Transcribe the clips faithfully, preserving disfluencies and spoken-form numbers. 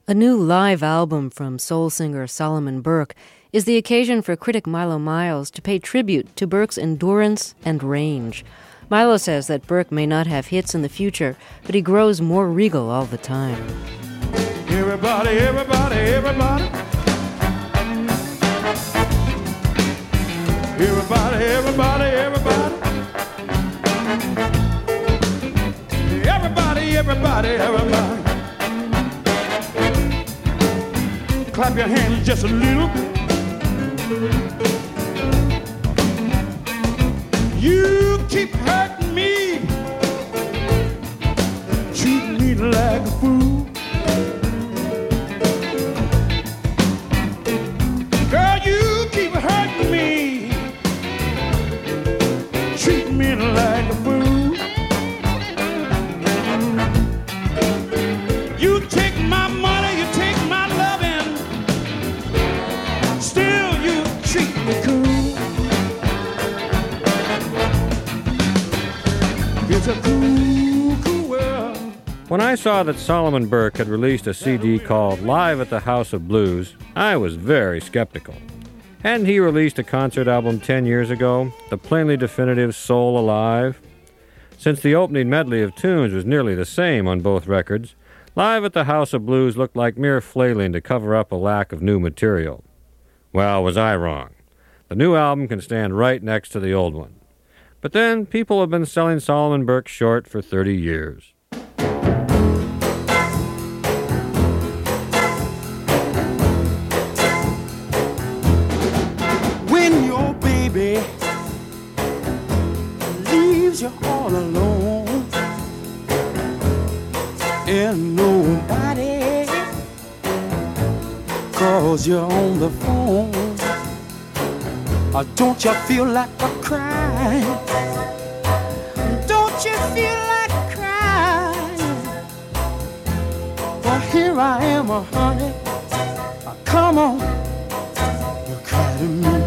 A new live album from soul singer Solomon Burke is the occasion for critic Milo Miles to pay tribute to Burke's endurance and range. Milo says that Burke may not have hits in the future, but he grows more regal all the time. Everybody, everybody, everybody. Everybody, everybody, everybody. Everybody, everybody, everybody. Clap your hands just a little. You keep hurting me, treat me like a fool. Girl, you keep hurting me, treat me like a fool. You take my money, you take my loving, still you treat me cool. It's a cool, cool world. When I saw that Solomon Burke had released a C D called Live at the House of Blues, I was very skeptical. Hadn't he released a concert album ten years ago, the plainly definitive Soul Alive? Since the opening medley of tunes was nearly the same on both records, Live at the House of Blues looked like mere flailing to cover up a lack of new material. Well, was I wrong? The new album can stand right next to the old one. But then, people have been selling Solomon Burke short for thirty years. When your baby leaves you all alone and nobody calls you on the phone, or don't you feel like a crying? Don't you feel like crying? Well, here I am, oh, honey. Oh, come on, you cry to me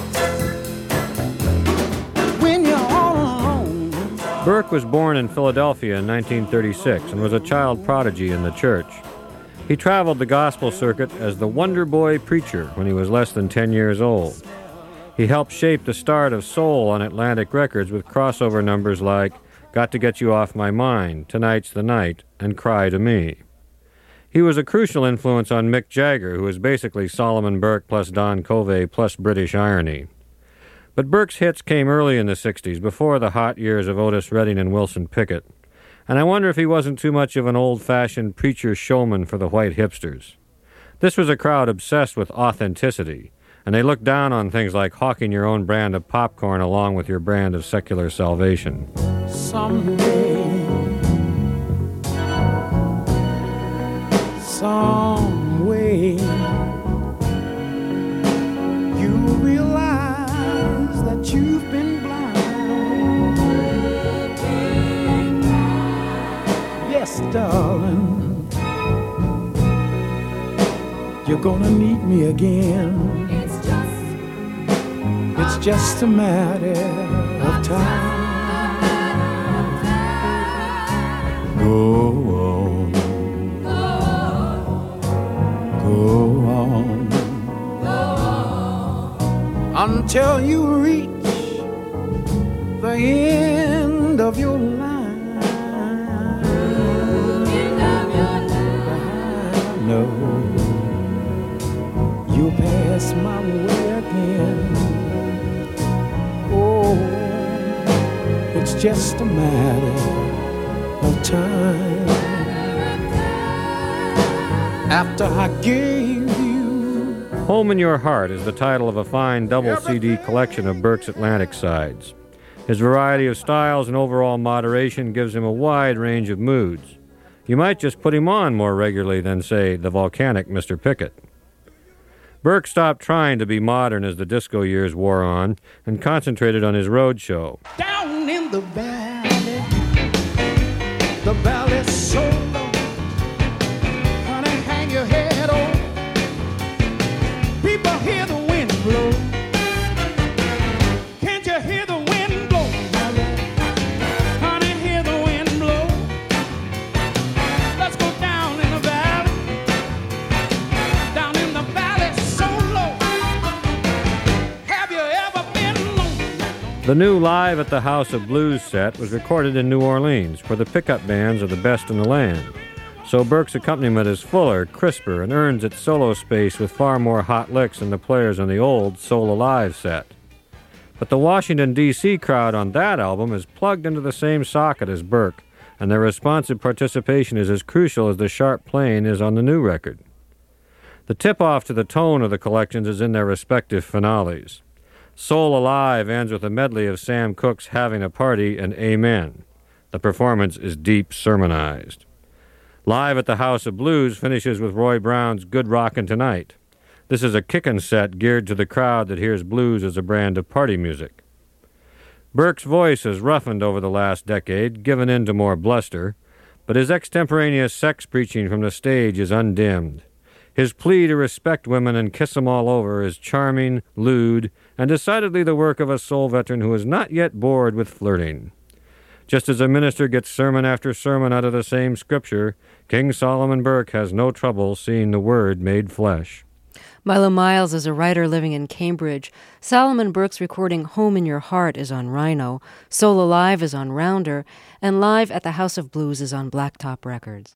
when you're all alone. Burke was born in Philadelphia in nineteen thirty-six and was a child prodigy in the church. He traveled the gospel circuit as the Wonder Boy Preacher when he was less than ten years old. He helped shape the start of soul on Atlantic Records with crossover numbers like Got to Get You Off My Mind, Tonight's the Night, and Cry to Me. He was a crucial influence on Mick Jagger, who was basically Solomon Burke plus Don Covey plus British irony. But Burke's hits came early in the sixties, before the hot years of Otis Redding and Wilson Pickett, and I wonder if he wasn't too much of an old-fashioned preacher showman for the white hipsters. This was a crowd obsessed with authenticity, and they looked down on things like hawking your own brand of popcorn along with your brand of secular salvation. Someday, some way, you realize that you've been blind. Yes, darling, you're gonna need me again. It's just a matter of time. Go on, go on, until you reach the end of your line. I know you'll pass my way again. Oh, it's just a matter of time. After I gave you... Home in Your Heart is the title of a fine double C D collection of Burke's Atlantic sides. His variety of styles and overall moderation gives him a wide range of moods. You might just put him on more regularly than, say, the volcanic Mister Pickett. Burke stopped trying to be modern as the disco years wore on and concentrated on his road show. Down in the valley, the valley's so low. Honey, hang your head on. People hear the wind blow. Can't you hear the wind blow? Honey, hear the wind blow. Let's go down in the valley. The new Live at the House of Blues set was recorded in New Orleans, where the pickup bands are the best in the land. So Burke's accompaniment is fuller, crisper, and earns its solo space with far more hot licks than the players on the old Soul Alive set. But the Washington, D C crowd on that album is plugged into the same socket as Burke, and their responsive participation is as crucial as the sharp playing is on the new record. The tip-off to the tone of the collections is in their respective finales. Soul Alive ends with a medley of Sam Cooke's Having a Party and Amen. The performance is deep sermonized. Live at the House of Blues finishes with Roy Brown's Good Rockin' Tonight. This is a kickin' set geared to the crowd that hears blues as a brand of party music. Burke's voice has roughened over the last decade, given in to more bluster, but his extemporaneous sex preaching from the stage is undimmed. His plea to respect women and kiss them all over is charming, lewd, and decidedly the work of a soul veteran who is not yet bored with flirting. Just as a minister gets sermon after sermon out of the same scripture, King Solomon Burke has no trouble seeing the Word made flesh. Milo Miles is a writer living in Cambridge. Solomon Burke's recording Home in Your Heart is on Rhino, Soul Alive is on Rounder, and Live at the House of Blues is on Blacktop Records.